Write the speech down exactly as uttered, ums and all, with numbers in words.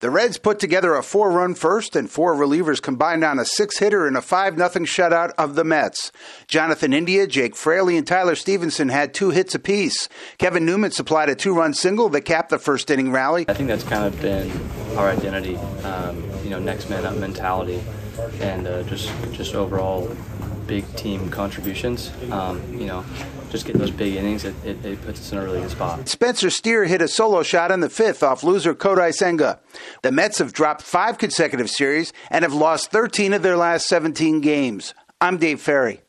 The Reds put together a four-run first, and four relievers combined on a six-hitter in a five nothing shutout of the Mets. Jonathan India, Jake Fraley, and Tyler Stevenson had two hits apiece. Kevin Newman supplied a two-run single that capped the first-inning rally. I think that's kind of been our identity, um, you know, next man up mentality, and uh, just just overall big team contributions. Um, you know, just getting those big innings, it, it, it puts us in a really good spot. Spencer Steer hit a solo shot in the fifth off loser Kodai Senga. The Mets have dropped five consecutive series and have lost thirteen of their last seventeen games. I'm Dave Ferry.